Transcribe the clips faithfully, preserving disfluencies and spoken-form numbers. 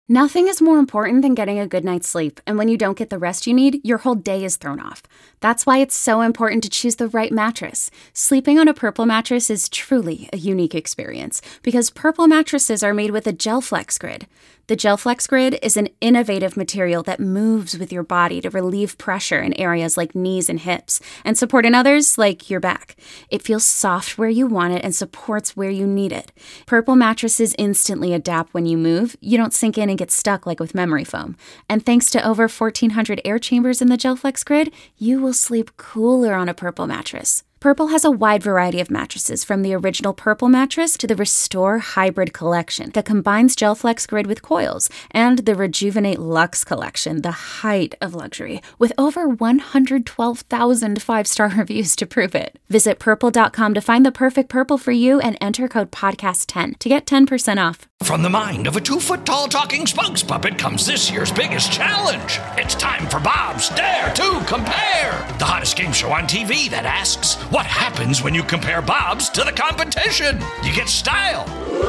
Nothing is more important than getting a good night's sleep, and when you don't get the rest you need, your whole day is thrown off. That's why it's so important to choose the right mattress. Sleeping on a Purple mattress is truly a unique experience, because Purple mattresses are made with a GelFlex Grid. The GelFlex Grid is an innovative material that moves with your body to relieve pressure in areas like knees and hips, and support in others like your back. It feels soft where you want it and supports where you need it. Purple mattresses instantly adapt when you move. You don't sink in and get stuck like with memory foam. And thanks to over fourteen hundred air chambers in the GelFlex Grid, you will sleep cooler on a Purple mattress. Purple has a wide variety of mattresses, from the original Purple mattress to the Restore Hybrid collection that combines GelFlex Grid with coils, and the Rejuvenate Luxe collection, the height of luxury, with over one hundred twelve thousand five-star reviews to prove it. Visit purple dot com to find the perfect Purple for you and enter code podcast ten to get ten percent off. From the mind of a two-foot-tall talking spokes puppet comes this year's biggest challenge. It's time for Bob's Dare to Compare, the hottest game show on T V that asks, what happens when you compare Bob's to the competition? You get style.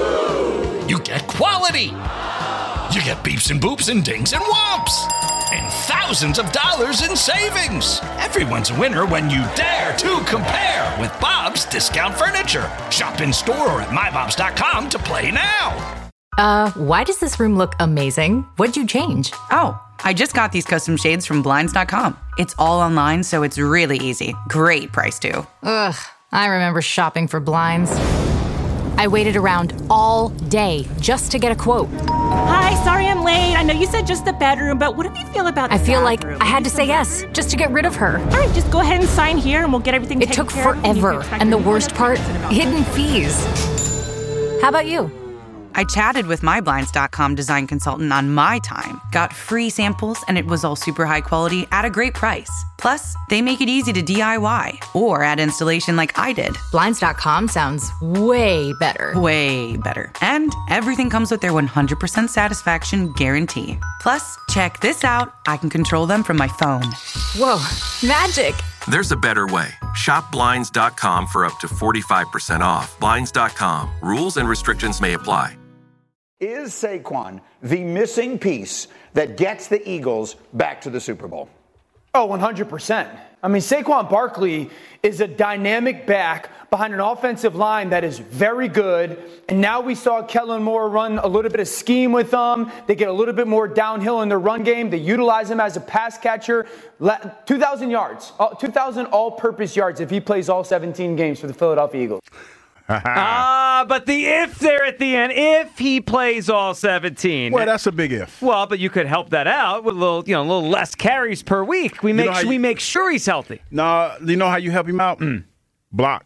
You get quality. You get beeps and boops and dings and whomps. And thousands of dollars in savings. Everyone's a winner when you dare to compare with Bob's Discount Furniture. Shop in store or at my bobs dot com to play now. Uh, why does this room look amazing? What'd you change? Oh, I just got these custom shades from blinds dot com. It's all online, so it's really easy. Great price, too. Ugh, I remember shopping for blinds. I waited around all day just to get a quote. Hi, sorry I'm late. I know you said just the bedroom, but what do you feel about the I feel bathroom? like I had to say yes just to get rid of her. All right, just go ahead and sign here and we'll get everything It taken took care of. forever, and the worst part, hidden fees. How about you? I chatted with my blinds dot com design consultant on my time, got free samples, and it was all super high quality at a great price. Plus, they make it easy to D I Y or add installation like I did. blinds dot com sounds way better. Way better. And everything comes with their one hundred percent satisfaction guarantee. Plus, check this out. I can control them from my phone. Whoa, magic. There's a better way. Shop blinds dot com for up to forty-five percent off. blinds dot com. Rules and restrictions may apply. Is Saquon the missing piece that gets the Eagles back to the Super Bowl? Oh, one hundred percent. I mean, Saquon Barkley is a dynamic back behind an offensive line that is very good. And now we saw Kellen Moore run a little bit of scheme with them. They get a little bit more downhill in their run game. They utilize him as a pass catcher. two thousand yards, two thousand all-purpose yards if he plays all seventeen games for the Philadelphia Eagles. Ah, but the if there at the end, if he plays all seventeen. Well, that's a big if. Well, but you could help that out with a little, you know, a little less carries per week. We make know sure, you, we make sure he's healthy. No, you know how you help him out? Mm. Block,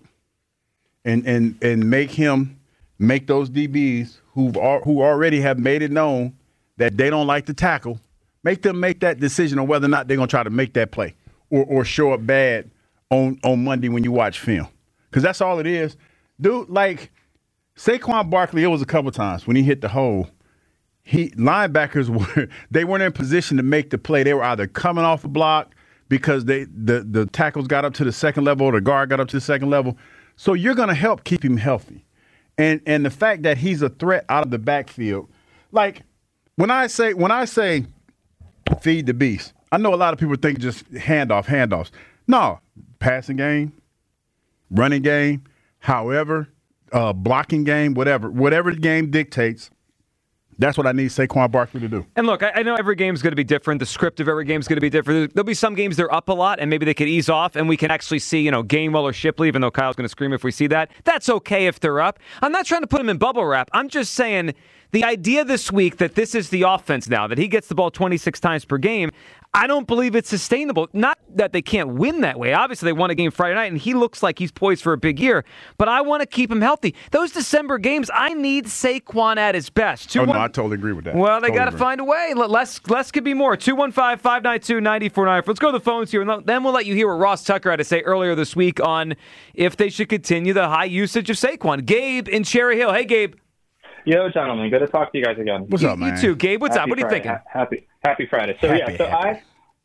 and and and make him make those D Bs who who already have made it known that they don't like to tackle. Make them make that decision on whether or not they're gonna try to make that play or or show up bad on on Monday when you watch film, because that's all it is. Dude, like Saquon Barkley, it was a couple times when he hit the hole. He linebackers were they weren't in position to make the play. They were either coming off the block because they the, the tackles got up to the second level or the guard got up to the second level. So you're going to help keep him healthy. And and the fact that he's a threat out of the backfield, like when I say when I say feed the beast, I know a lot of people think just handoff, handoffs. No, passing game, running game. However, uh, blocking game, whatever, whatever the game dictates, that's what I need Saquon Barkley to do. And look, I, I know every game is going to be different. The script of every game is going to be different. There'll be some games they're up a lot, and maybe they could ease off, and we can actually see, you know, Gainwell or Shipley, even though Kyle's going to scream if we see that. That's okay if they're up. I'm not trying to put them in bubble wrap. I'm just saying the idea this week that this is the offense now, that he gets the ball twenty-six times per game, I don't believe it's sustainable. Not that they can't win that way. Obviously, they won a game Friday night, and he looks like he's poised for a big year. But I want to keep him healthy. Those December games, I need Saquon at his best. Two, oh, one, no, I totally agree with that. Well, they totally got to find a way. Less, less could be more. two one five, five nine two, nine four nine four. Let's go to the phones here, and then we'll let you hear what Ross Tucker had to say earlier this week on if they should continue the high usage of Saquon. Gabe in Cherry Hill. Hey, Gabe. Yo, gentlemen. Good to talk to you guys again. What's you, up, man? You too, Gabe. What's happy up? What are you Friday. thinking? Ha- happy Happy Friday. So, happy, yeah, so happy.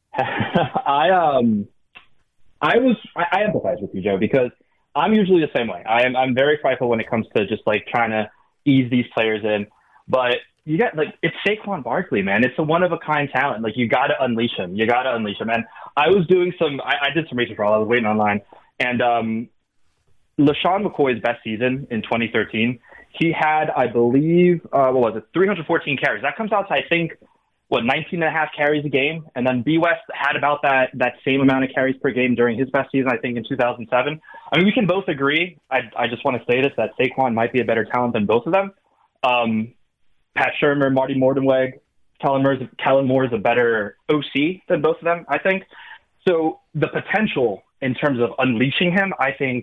I, I, um, I was, I, I empathize with you, Joe, because I'm usually the same way. I am, I'm very frightful when it comes to just like trying to ease these players in. But you got like it's Saquon Barkley, man. It's a one of a kind talent. Like you got to unleash him. You got to unleash him. And I was doing some. I, I did some research while I was waiting online, and um, LaShawn McCoy's best season in twenty thirteen, he had, I believe, uh, what was it, three hundred fourteen carries. That comes out to I think what nineteen and a half carries a game. And then B West had about that that same amount of carries per game during his best season, I think, in two thousand seven. I mean, we can both agree. I I just want to say this that Saquon might be a better talent than both of them. Um, Pat Shurmur, Marty Mordenweg, Kellen Moore's, Kellen Moore is a better O C than both of them, I think. So the potential in terms of unleashing him, I think,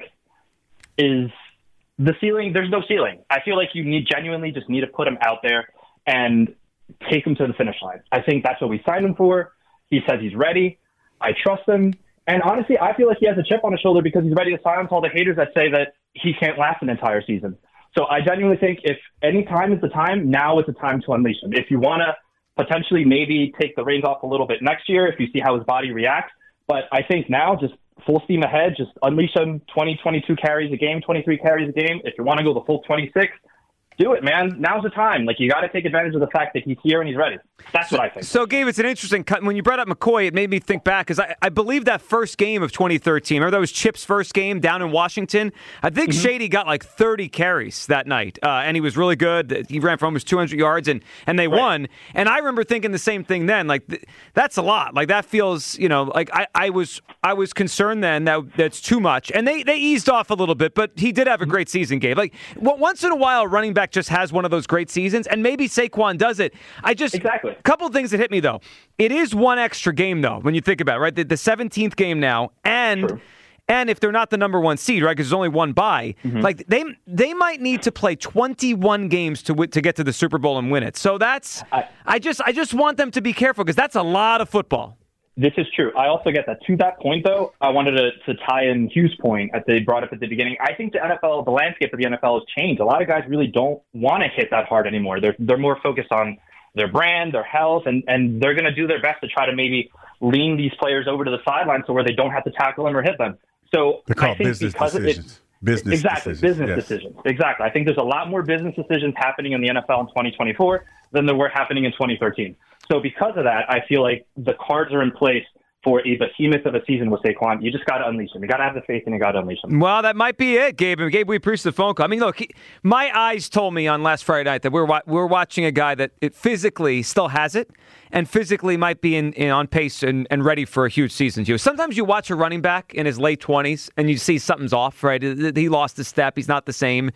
is the ceiling. There's no ceiling. I feel like you need genuinely just need to put him out there and take him to the finish line. I think that's what we signed him for. He says he's ready. I trust him. And honestly, I feel like he has a chip on his shoulder because he's ready to silence all the haters that say that he can't last an entire season. So I genuinely think if any time is the time, now is the time to unleash him. If you want to potentially maybe take the reins off a little bit next year, if you see how his body reacts. But I think now just full steam ahead, just unleash him twenty, twenty-two carries a game, twenty-three carries a game. If you want to go the full twenty-six, do it, man. Now's the time. Like, you got to take advantage of the fact that he's here and he's ready. That's what I think. So, Gabe, it's an interesting cut. When you brought up McCoy, it made me think back, because I, I believe that first game of twenty thirteen, remember that was Chip's first game down in Washington? I think mm-hmm. Shady got like thirty carries that night, uh, and he was really good. He ran for almost two hundred yards, and, and they right. won. And I remember thinking the same thing then. Like, th- that's a lot. Like, that feels, you know, like I, I was I was concerned then that that's too much. And they, they eased off a little bit, but he did have a great season, Gabe. Like, well, once in a while, a running back just has one of those great seasons, and maybe Saquon does it. I just exactly. A couple things that hit me though. It is one extra game though when you think about it, right? The, the seventeenth game now, and True. and if they're not the number one seed, right? Because there's only one bye. Mm-hmm. Like they they might need to play twenty-one games to w- to get to the Super Bowl and win it. So that's I, I just I just want them to be careful because that's a lot of football. This is true. I also get that. To that point, though, I wanted to, to tie in Hugh's point that they brought up at the beginning. I think the N F L, the landscape of the N F L has changed. A lot of guys really don't want to hit that hard anymore. They're they're more focused on their brand, their health, and, and they're going to do their best to try to maybe lean these players over to the sideline so where they don't have to tackle them or hit them. So they're called I think business because decisions. It, business exactly, decisions. business yes. decisions. Exactly. I think there's a lot more business decisions happening in the N F L in twenty twenty-four than there were happening in twenty thirteen. So because of that, I feel like the cards are in place for a behemoth of a season with Saquon. You just got to unleash him. You got to have the faith and you got to unleash him. Well, that might be it, Gabe. And Gabe, we appreciate the phone call. I mean, look, he, my eyes told me on last Friday night that we're wa- we're watching a guy that it physically still has it and physically might be in, in on pace and, and ready for a huge season. Too. Sometimes you watch a running back in his late twenties and you see something's off, right? He lost his step. He's not the same.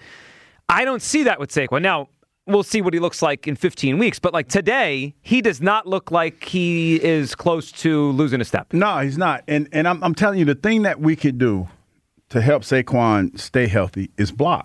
I don't see that with Saquon. Now, we'll see what he looks like in fifteen weeks. But like today, he does not look like he is close to losing a step. No, he's not. And and I'm, I'm telling you, the thing that we could do to help Saquon stay healthy is block.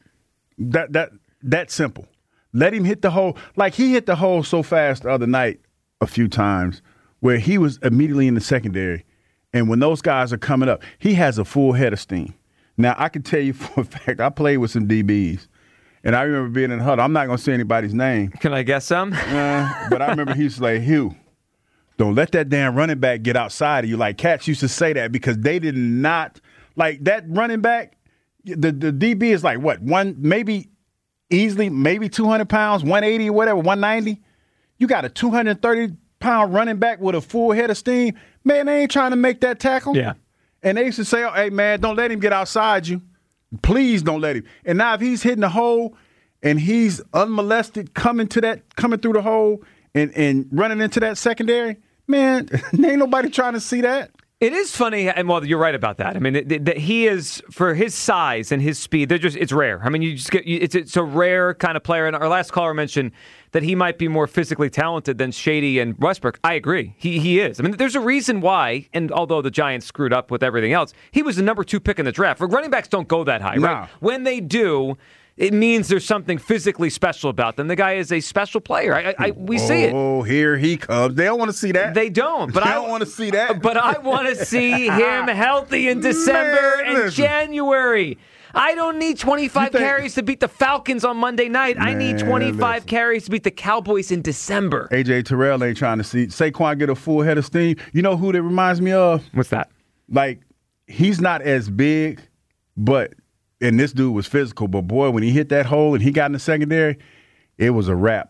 That that that simple. Let him hit the hole. Like he hit the hole so fast the other night a few times where he was immediately in the secondary. And when those guys are coming up, he has a full head of steam. Now, I can tell you for a fact, I played with some D Bs. And I remember being in the huddle. I'm not going to say anybody's name. Can I guess some? Uh, but I remember he was like, Hugh, don't let that damn running back get outside of you. Like, Cats used to say that because they did not – like, that running back, the, the D B is like, what, one maybe easily, maybe two hundred pounds, one eighty or whatever, one ninety. You got a two hundred thirty pound running back with a full head of steam. Man, they ain't trying to make that tackle. Yeah. And they used to say, oh, hey, man, don't let him get outside you. Please don't let him. And now if he's hitting the hole and he's unmolested coming to that, coming through the hole and, and running into that secondary, man, ain't nobody trying to see that. It is funny, and well, you're right about that. I mean, that he is, for his size and his speed, they're just, it's rare. I mean, you just get, it's, it's a rare kind of player. And our last caller mentioned that he might be more physically talented than Shady and Westbrook. I agree. He he is. I mean, there's a reason why, and although the Giants screwed up with everything else, he was the number two pick in the draft. Running backs don't go that high, no. right? When they do, it means there's something physically special about them. The guy is a special player. I, I, we oh, see it. Oh, here he comes. They don't want to see that. They don't. But they I don't want to see that. But I want to see him healthy in December Man, and listen. January. I don't need twenty-five think, carries to beat the Falcons on Monday night. Man, I need twenty-five listen. carries to beat the Cowboys in December. A J Terrell ain't trying to see Saquon get a full head of steam. You know who that reminds me of? What's that? Like, he's not as big, but and this dude was physical. But boy, when he hit that hole and he got in the secondary, it was a wrap.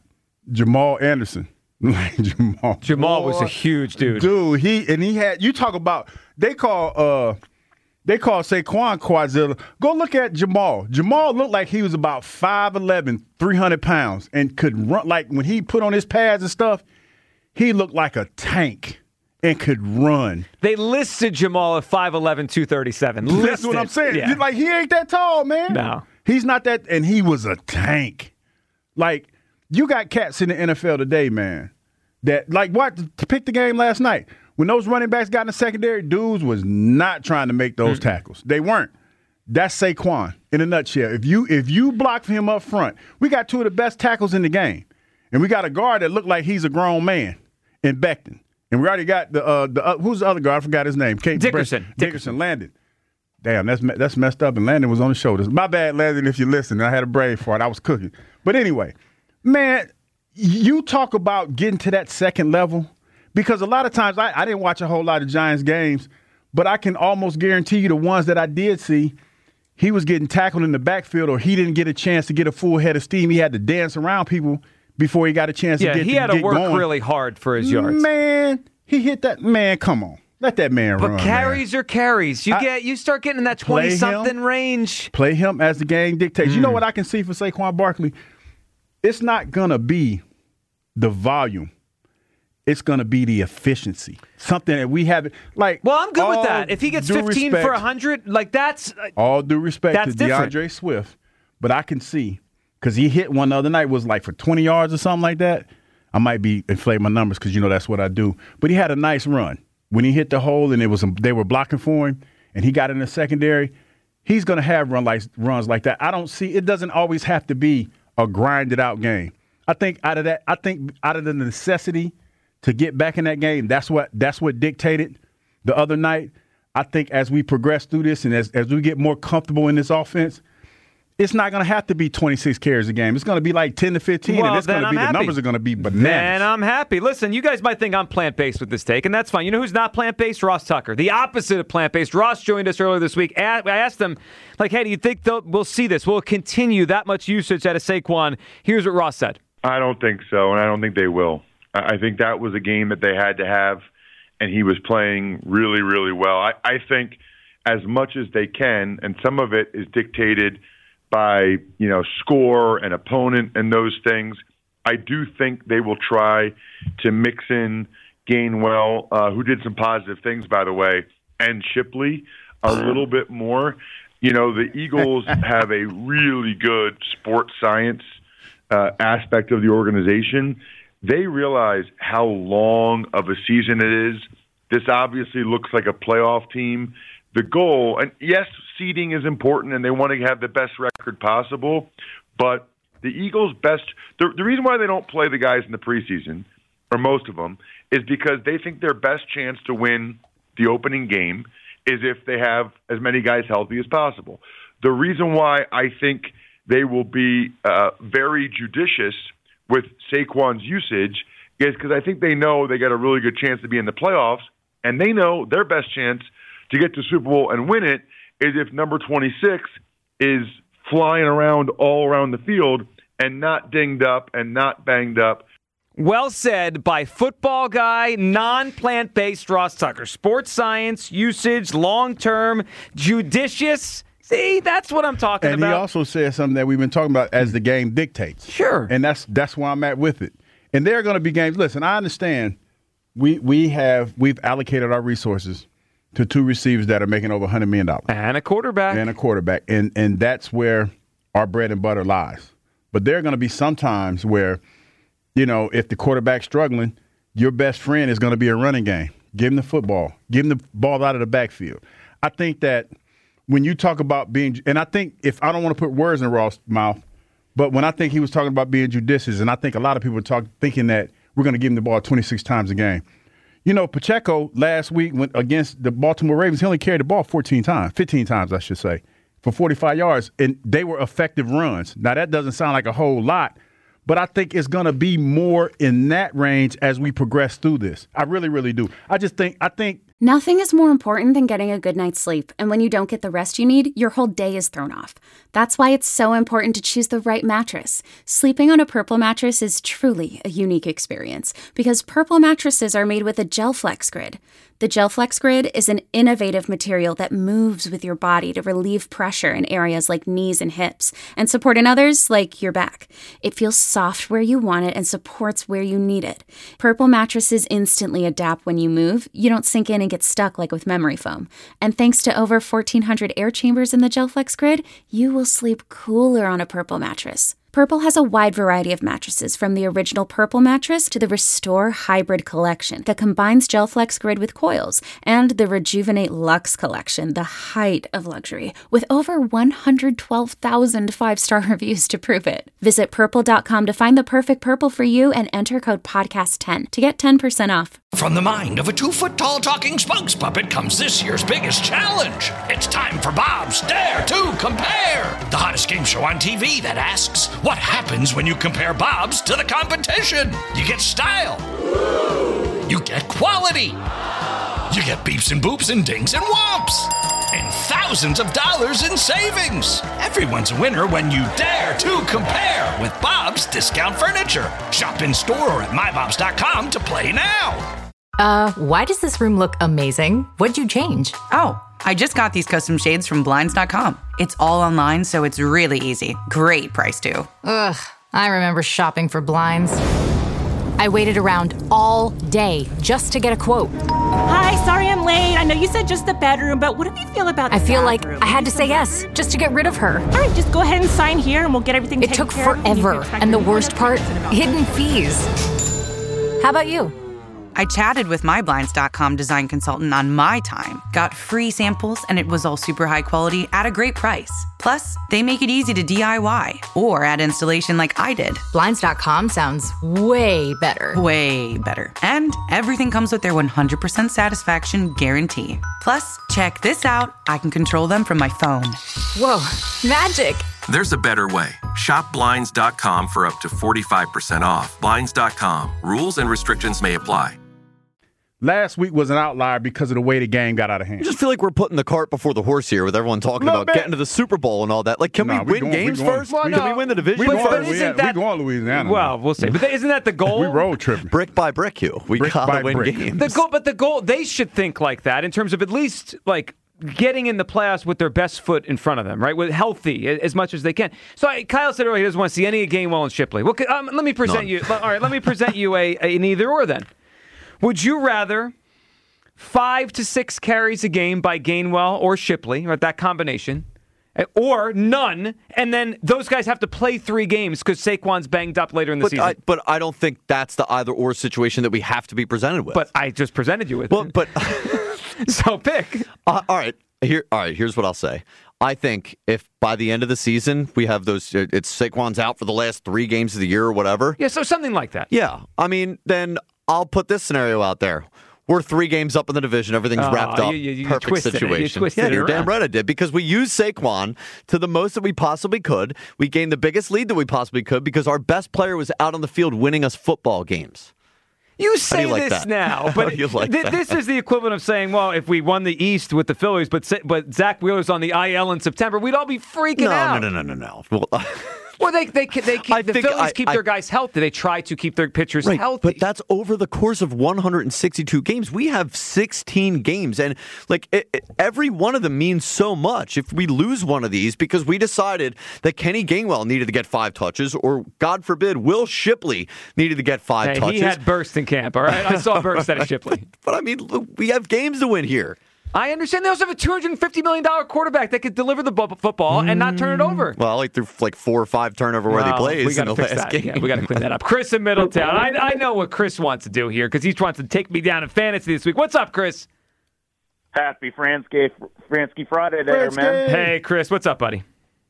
Jamal Anderson. Like Jamal. Jamal Boy, was a huge dude. Dude, he and he had you talk about they call uh they call Saquon Quadzilla. Go look at Jamal. Jamal looked like he was about five eleven, three hundred pounds, and could run like when he put on his pads and stuff, he looked like a tank and could run. They listed Jamal at five eleven, two thirty-seven. That's Listed. what I'm saying. Yeah. Like he ain't that tall, man. No. He's not that, and he was a tank. Like, you got cats in the N F L today, man, that, like, what, to pick the game last night, when those running backs got in the secondary, dudes was not trying to make those mm-hmm. tackles. They weren't. That's Saquon in a nutshell. If you if you block for him up front, we got two of the best tackles in the game, and we got a guard that looked like he's a grown man in Becton. And we already got the, uh, the uh, who's the other guard? I forgot his name. Kate Dickerson. Dickerson. Dickerson Landon. Damn, that's that's messed up. And Landon was on the shoulders. My bad, Landon, if you listen. I had a brain fart. I was cooking. But anyway, man, you talk about getting to that second level, because a lot of times I, I didn't watch a whole lot of Giants games, but I can almost guarantee you the ones that I did see, he was getting tackled in the backfield, or he didn't get a chance to get a full head of steam. He had to dance around people before he got a chance yeah, to get he to had to get work going. really hard for his yards. Man, he hit that. Man, come on. Let that man but run. But carries man. are carries. You I, get you start getting in that twenty-something range. Play him as the game dictates. Mm. You know what I can see for Saquon Barkley? It's not going to be the volume. It's going to be the efficiency. Something that we haven't, like. Well, I'm good with that. If he gets fifteen respect, for one hundred, like that's. Uh, all due respect that's to different. DeAndre Swift, but I can see, because he hit one the other night, was like for twenty yards or something like that. I might be inflating my numbers because, you know, that's what I do. But he had a nice run. When he hit the hole and it was they were blocking for him and he got in the secondary, he's going to have run like, runs like that. I don't see – it doesn't always have to be a grinded-out game. I think out of that – I think out of the necessity to get back in that game, that's what that's what dictated the other night. I think as we progress through this and as, as we get more comfortable in this offense, it's not going to have to be twenty-six carries a game. It's going to be like ten to fifteen, well, and it's going to be happy. the numbers are going to be bananas. Then I'm happy. Listen, you guys might think I'm plant-based with this take, and that's fine. You know who's not plant-based? Ross Tucker. The opposite of plant-based. Ross joined us earlier this week. I asked him, like, hey, do you think we'll see this? Will it continue that much usage out of Saquon? Here's what Ross said. I don't think so, and I don't think they will. I think that was a game that they had to have, and he was playing really, really well. I, I think as much as they can, and some of it is dictated by, you know, score and opponent and those things, I do think they will try to mix in Gainwell, uh, who did some positive things, by the way, and Shipley a little bit more. You know, the Eagles have a really good sports science uh, aspect of the organization. They realize how long of a season it is. This obviously looks like a playoff team. The goal, and yes, seeding is important, and they want to have the best record possible, but the Eagles' best – the the reason why they don't play the guys in the preseason, or most of them, is because they think their best chance to win the opening game is if they have as many guys healthy as possible. The reason why I think they will be uh, very judicious with Saquon's usage is because I think they know they got a really good chance to be in the playoffs, and they know their best chance – to get to Super Bowl and win it is if number twenty-six is flying around all around the field and not dinged up and not banged up. Well said by football guy, non-plant-based Ross Tucker. Sports science, usage, long-term, judicious. See, that's what I'm talking and about. And he also said something that we've been talking about as the game dictates. Sure. And that's that's where I'm at with it. And there are going to be games. Listen, I understand we we have we've allocated our resources to two receivers that are making over one hundred million dollars. And a quarterback. And a quarterback. And and that's where our bread and butter lies. But there are going to be some times where, you know, if the quarterback's struggling, your best friend is going to be a running game. Give him the football. Give him the ball out of the backfield. I think that when you talk about being – and I think if – I don't want to put words in Ross' mouth, but when I think he was talking about being judicious, and I think a lot of people are talk, thinking that we're going to give him the ball twenty-six times a game. You know, Pacheco last week went against the Baltimore Ravens. He only carried the ball fourteen times, fifteen times, I should say, for forty-five yards, and they were effective runs. Now, that doesn't sound like a whole lot, but I think it's going to be more in that range as we progress through this. I really, really do. I just think, I think Nothing is more important than getting a good night's sleep, and when you don't get the rest you need, your whole day is thrown off. That's why it's so important to choose the right mattress. Sleeping on a Purple mattress is truly a unique experience because Purple mattresses are made with a GelFlex Grid. The GelFlex Grid is an innovative material that moves with your body to relieve pressure in areas like knees and hips and support in others like your back. It feels soft where you want it and supports where you need it. Purple mattresses instantly adapt when you move. You don't sink in and get stuck like with memory foam. And thanks to over fourteen hundred air chambers in the GelFlex Grid, you will sleep cooler on a Purple mattress. Purple has a wide variety of mattresses, from the original Purple mattress to the Restore Hybrid collection that combines GelFlex Grid with coils, and the Rejuvenate Luxe collection, the height of luxury, with over one hundred twelve thousand five-star reviews to prove it. Visit purple dot com to find the perfect Purple for you and enter code podcast ten to get ten percent off. From the mind of a two-foot-tall talking spokes puppet comes this year's biggest challenge. It's time for Bob's Dare to Compare, the hottest game show on T V that asks, what happens when you compare Bob's to the competition? You get style. You get quality. You get beeps and boops and dings and whomps. And thousands of dollars in savings. Everyone's a winner when you dare to compare with Bob's Discount Furniture. Shop in store or at my bobs dot com to play now. Uh, why does this room look amazing? What'd you change? Oh, I just got these custom shades from blinds dot com. It's all online, so it's really easy. Great price, too. Ugh, I remember shopping for blinds. I waited around all day just to get a quote. Hi, sorry I'm late. I know you said just the bedroom, but what do you feel about the I feel bathroom? like I had to say yes just to get rid of her. All right, just go ahead and sign here and we'll get everything It taken took care of. forever, and the worst part, hidden fees. How about you? I chatted with my blinds dot com design consultant on my time, got free samples, and it was all super high quality at a great price. Plus, they make it easy to D I Y or add installation like I did. blinds dot com sounds way better. Way better. And everything comes with their one hundred percent satisfaction guarantee. Plus, check this out. I can control them from my phone. Whoa, magic. There's a better way. Shop blinds dot com for up to forty-five percent off. blinds dot com. Rules and restrictions may apply. Last week was an outlier because of the way the game got out of hand. I just feel like we're putting the cart before the horse here with everyone talking Little about bit. getting to the Super Bowl and all that. Like, can Nah, we we win going- we games going- first? Well, Can no. we win the division We going first? to Louisiana. We going to Louisiana. Well, we'll see. But isn't that the goal? We road tripping. Brick by brick, you. We Brick gotta by win brick. games. The goal, but the goal, they should think like that in terms of at least like getting in the playoffs with their best foot in front of them, right? With healthy as much as they can. So I, Kyle said earlier he doesn't want to see any Gainwell and Shipley. Well, um, let me present None. you. All right, let me present you a, a an either or then. Would you rather five to six carries a game by Gainwell or Shipley, or that combination, or none, and then those guys have to play three games because Saquon's banged up later in the But season? I, but I don't think that's the either or situation that we have to be presented with. But I just presented you with well, it. but So pick. Uh, all right. Here, all right. Here's what I'll say. I think if by the end of the season we have those, it's Saquon's out for the last three games of the year or whatever. Yeah, so something like that. Yeah. I mean, then I'll put this scenario out there. We're three games up in the division. Everything's Oh, wrapped up. you- you- you Perfect twisted it. You situation. twisted yeah, it you're damn around. right I did because we used Saquon to the most that we possibly could. We gained the biggest lead that we possibly could because our best player was out on the field winning us football games. You How say do you like this that? now, How but do you like th- that? this is the equivalent of saying, well, if we won the East with the Phillies, but Sa- but Zach Wheeler's on the I L in September, we'd all be freaking No, out. no, no, no, no, no. Well, Well, they they they keep, I the think Phillies I- keep I- their guys healthy. They try to keep their pitchers right, healthy. but that's over the course of one hundred sixty-two games. We have sixteen games, and like it, it- every one of them means so much. If we lose one of these because we decided that Kenny Gainwell needed to get five touches, or God forbid, Will Shipley needed to get five Hey, touches. he had burst in camp. All right, I saw burst at Shipley. But I mean, look, we have games to win here. I understand. They also have a two hundred fifty million dollars quarterback that could deliver the bu- football and not turn it over. Well, like through like four or five turnover worthy Well, plays we in gotta the fix last that. game. Yeah, we got to clean that up. Chris in Middletown. I, I know what Chris wants to do here because he wants to take me down in fantasy this week. What's up, Chris? Happy Fransky, Fransky Friday there, man. Hey, Chris. What's up, buddy?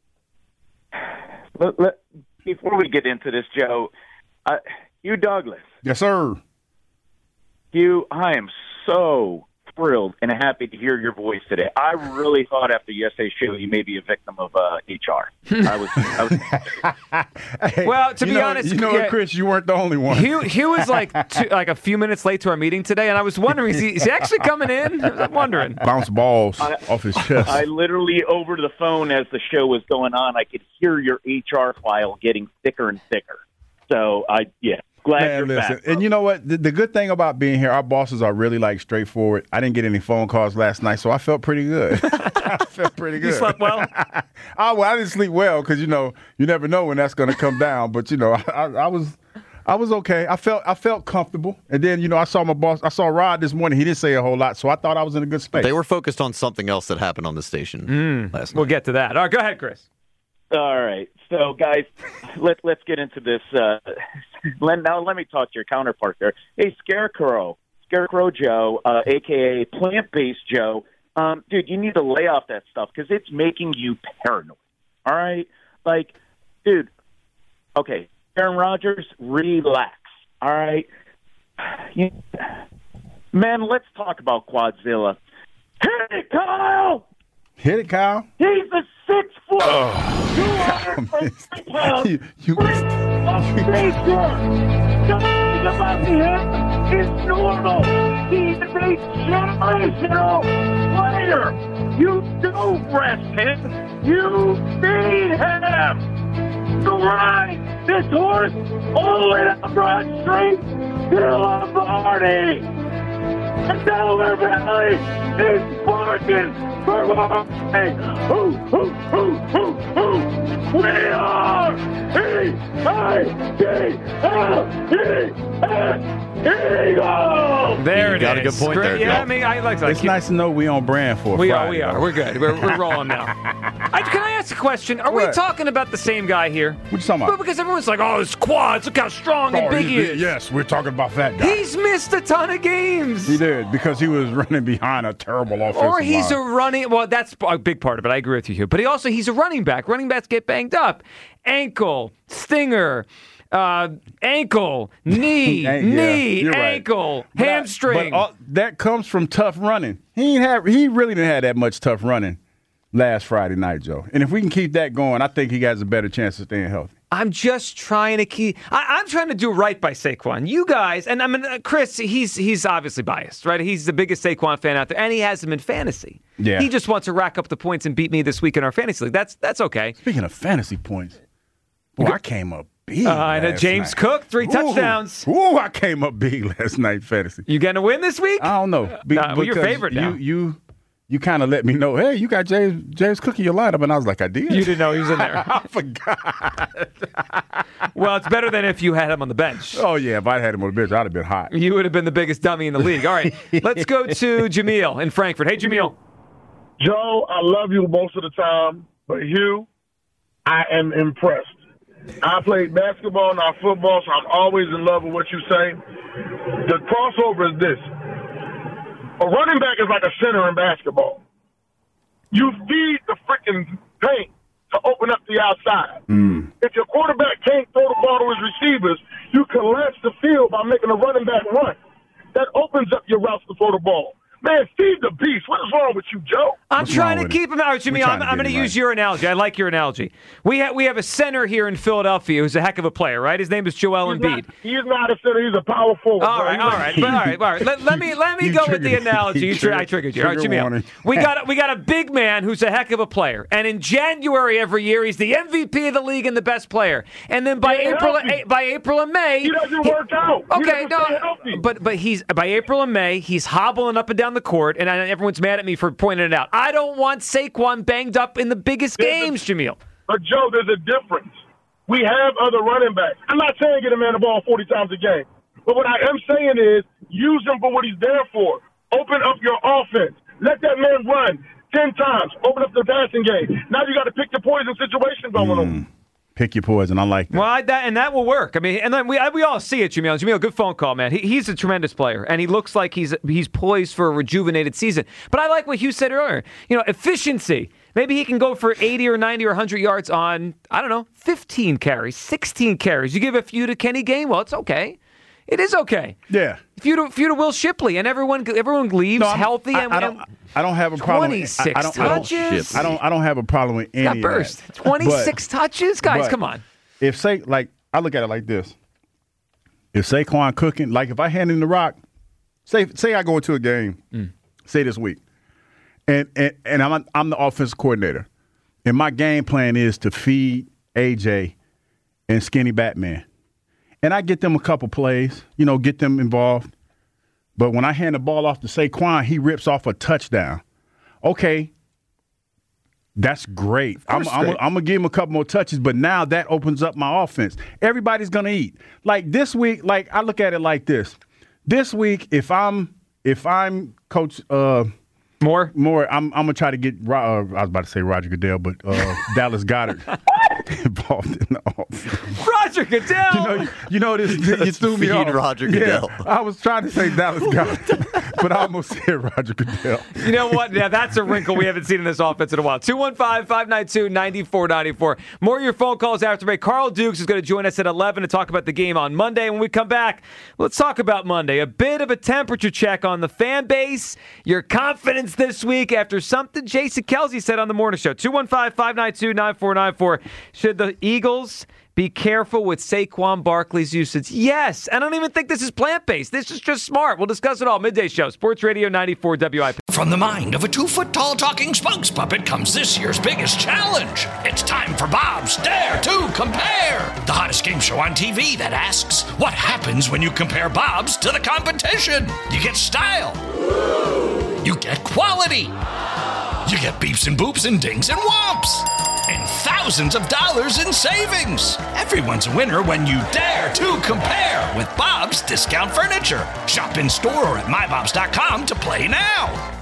Let, let, before we get into this, Joe, uh, Hugh Douglas. Yes, sir. Hugh, I am so thrilled and happy to hear your voice today. I really thought after yesterday's show you may be a victim of uh, H R. I was. I was Hey, Well, to you be know, honest, you know yeah, what, Chris, you weren't the only one. Hugh, Hugh was like two, like a few minutes late to our meeting today, and I was wondering, is he, is he actually coming in? I'm wondering. Bounce balls I, off his chest. I literally, over the phone as the show was going on, I could hear your H R file getting thicker and thicker. So, I yeah. Glad Man, you're listen, back. and you know what? The, the good thing about being here, our bosses are really like straightforward. I didn't get any phone calls last night, so I felt pretty good. I felt pretty good. You slept well? I, well, I didn't sleep well because you know you never know when that's going to come down. But you know, I, I, I was, I was okay. I felt, I felt comfortable. And then you know, I saw my boss. I saw Rod this morning. He didn't say a whole lot, so I thought I was in a good space. They were focused on something else that happened on the station Mm, last night. we'll get to that. All right, go ahead, Chris. All right. So, guys, let, let's get into this. Uh, let, now, let me talk to your counterpart there. Hey, Scarecrow, Scarecrow Joe, uh, a k a. Plant-Based Joe. Um, dude, you need to lay off that stuff because it's making you paranoid. All right? Like, dude, okay, Aaron Rodgers, relax. All right? You, man, let's talk about Quadzilla. Hit it, Kyle! Hit it, Kyle. He's a six foot, Oh, two hundred fifty pound, You- you- Prince of nature. Nothing about him is normal. He's a generational player. You don't rest him. You need him to ride this horse all the way down Broad Street to Lombardi. And Delaware Valley is barking for more. Hey, who, who, who, who, who? We are E I G L E S Eagles! There You it got a is. good point Great. there, Yeah, Joe. I mean, I like that. It's nice to know we on brand for a We Friday, are, we are. though. We're good. We're, we're rolling now. I, can I ask a question? Are we What? talking about the same guy here? What you talking Well, about? because everyone's like, oh, his quads, look how strong and Oh, big he- he is. Yes, we're talking about that guy. He's missed a ton of games. He did because he was running behind a terrible offensive Or he's line. a running. Well, that's a big part of it. I agree with you, Hugh. But he also he's a running back. Running backs get banged up. Ankle, stinger, uh, ankle, knee, Yeah, knee, you're right. ankle, But I- hamstring. But all, that comes from tough running. He ain't have. He really didn't have that much tough running last Friday night, Joe. And if we can keep that going, I think he has a better chance of staying healthy. I'm just trying to keep. I, I'm trying to do right by Saquon. You guys, and I mean, uh, Chris, he's he's obviously biased, right? He's the biggest Saquon fan out there, and he has him in fantasy. Yeah. He just wants to rack up the points and beat me this week in our fantasy league. That's that's okay. Speaking of fantasy points, boy, I came up big. Uh, I know last James night. Cook, three Ooh, touchdowns. Ooh, I came up big last night fantasy. You going to win this week? I don't know. Be- Nah, well, you're because favorite now. You you you kind of let me know. Hey, you got James James Cook in your lineup, and I was like, I did. You didn't know he was in there. I forgot. Well, it's better than if you had him on the bench. Oh yeah, if I had him on the bench, I'd have been hot. You would have been the biggest dummy in the league. All right, let's go to Jameel in Frankfurt. Hey, Jameel. Joe, I love you most of the time, but Hugh, I am impressed. I played basketball, not football, so I'm always in love with what you say. The crossover is this. A running back is like a center in basketball. You feed the freaking paint to open up the outside. Mm. If your quarterback can't throw the ball to his receivers, you collapse the field by making a running back run. That opens up your routes to throw the ball. Man, feed the beast. What is wrong with you, Joe? I'm trying to keep him out. Jimmy, I'm, I'm going to use your analogy. I like your analogy. We have we have a center here in Philadelphia who's a heck of a player, right? His name is Joel He's Embiid. not, he's not a center. He's a power forward. All bro. right, He's all a- right, but all right, all right. Let, let me let me You go with the triggered- analogy. you You tri- I triggered- triggered you. All right, trigger Jimmy. warning. We got we got a big man who's a heck of a player, and in January every year he's the M V P of the league and the best player. And then by Stay April healthy. by April and May He doesn't work out. He Okay, doesn't no, stay healthy. but but he's by April and May he's hobbling up and down the court, and I, everyone's mad at me for pointing it out. I don't want Saquon banged up in the biggest games, Jameel. But, Joe, there's a difference. We have other running backs. I'm not saying get a man the ball forty times a game. But what I am saying is use him for what he's there for. Open up your offense. Let that man run ten times. Open up the passing game. Now you got to pick the poison situation going on. Pick your poison. I like that. Well, I, that and that will work. I mean, and then we I, we all see it, Jameel. Jameel, good phone call, man. He, he's a tremendous player, and he looks like he's he's poised for a rejuvenated season. But I like what Hugh said earlier. You know, efficiency. Maybe he can go for eighty or ninety or one hundred yards on, I don't know, fifteen carries, sixteen carries. You give a few to Kenny Gainwell, it's okay. It is okay. Yeah. Feud to, feud to Will Shipley, and everyone everyone leaves No, I'm- healthy. I, and, I don't. I don't have a problem. twenty-six I, I don't, touches. I don't. I don't have a problem with any Got of burst. that. twenty-six But- touches, guys. but Come on. If say like I look at it like this, if Saquon cooking, like if I hand him the rock, say say I go into a game, Mm. say this week, and and, and I'm I'm the offensive coordinator, and my game plan is to feed A J and Skinny Batman, and I get them a couple plays, you know, get them involved. But when I hand the ball off to Saquon, he rips off a touchdown. Okay, that's great. I'm, I'm, great. I'm going to give him a couple more touches, but now that opens up my offense. Everybody's going to eat. Like this week, like I look at it like this. This week, if I'm if I'm Coach uh, Moore, Moore, I'm I'm gonna try to get. Uh, I was about to say Roger Goodell, but uh, Dallas Goedert involved in the offense. Roger Goodell. You know, you know this. You threw me Feed off. Roger Goodell. Yeah, I was trying to say Dallas Goedert, but I almost said Roger Goodell. You know what? Yeah, that's a wrinkle we haven't seen in this offense in a while. two one five, five nine two, nine four nine four. More of your phone calls after break. Carl Dukes is going to join us at eleven to talk about the game on Monday. When we come back, let's talk about Monday. A bit of a temperature check on the fan base, your confidence this week after something Jason Kelsey said on the morning show. two one five, five nine two, nine four nine four. Should the Eagles be careful with Saquon Barkley's usage? Yes. I don't even think this is plant-based. This is just smart. We'll discuss it all. Midday Show, Sports Radio ninety-four W I P. From the mind of a two-foot-tall talking spokes puppet comes this year's biggest challenge. It's time for Bob's Dare to Compare, the hottest game show on T V that asks, what happens when you compare Bob's to the competition? You get style. You get quality. You get beeps and boops and dings and whomps. And thousands of dollars in savings. Everyone's a winner when you dare to compare with Bob's Discount Furniture. Shop in store or at my bobs dot com to play now.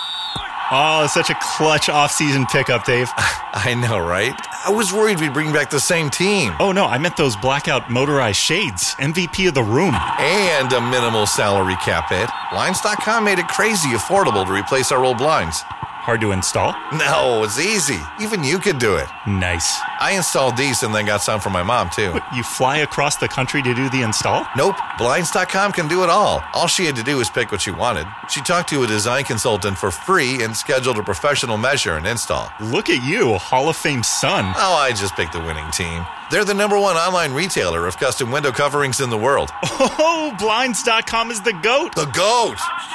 Oh, such a clutch off-season pickup, Dave. I know, right? I was worried we'd bring back the same team. Oh, no, I meant those blackout motorized shades. M V P of the room. And a minimal salary cap hit. Blinds dot com made it crazy affordable to replace our old blinds. Hard to install? No, it's easy. Even you could do it. Nice. I installed these and then got some for my mom, too. What, you fly across the country to do the install? Nope. Blinds dot com can do it all. All she had to do was pick what she wanted. She talked to a design consultant for free and scheduled a professional measure and install. Look at you, Hall of Fame son. Oh, I just picked the winning team. They're the number one online retailer of custom window coverings in the world. Oh, Blinds dot com is the GOAT. The GOAT!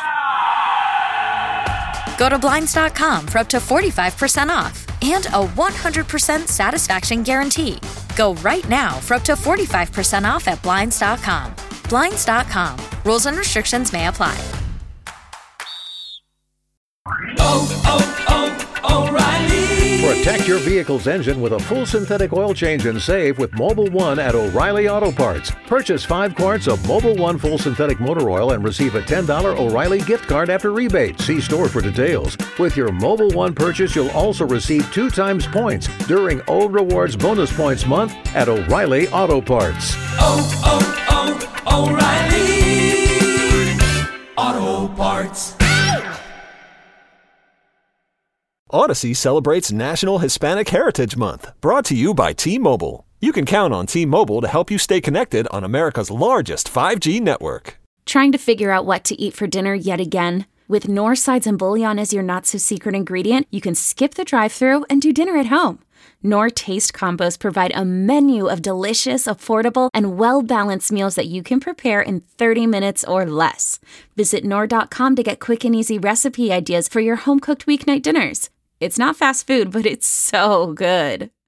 Go to Blinds dot com for up to forty-five percent off and a one hundred percent satisfaction guarantee. Go right now for up to forty-five percent off at Blinds dot com. Blinds dot com. Rules and restrictions may apply. Oh, oh, oh, O'Reilly. Protect your vehicle's engine with a full synthetic oil change and save with Mobil one at O'Reilly Auto Parts. Purchase five quarts of Mobil one full synthetic motor oil and receive a ten dollars O'Reilly gift card after rebate. See store for details. With your Mobil one purchase, you'll also receive two times points during O Rewards Bonus Points Month at O'Reilly Auto Parts. Oh, oh, oh, O'Reilly Auto Parts. Odyssey celebrates National Hispanic Heritage Month, brought to you by T-Mobile. You can count on T-Mobile to help you stay connected on America's largest five G network. Trying to figure out what to eat for dinner yet again? With Knorr Sides and Bouillon as your not-so-secret ingredient, you can skip the drive-thru and do dinner at home. Knorr Taste Combos provide a menu of delicious, affordable, and well-balanced meals that you can prepare in thirty minutes or less. Visit Knorr dot com to get quick and easy recipe ideas for your home-cooked weeknight dinners. It's not fast food, but it's so good.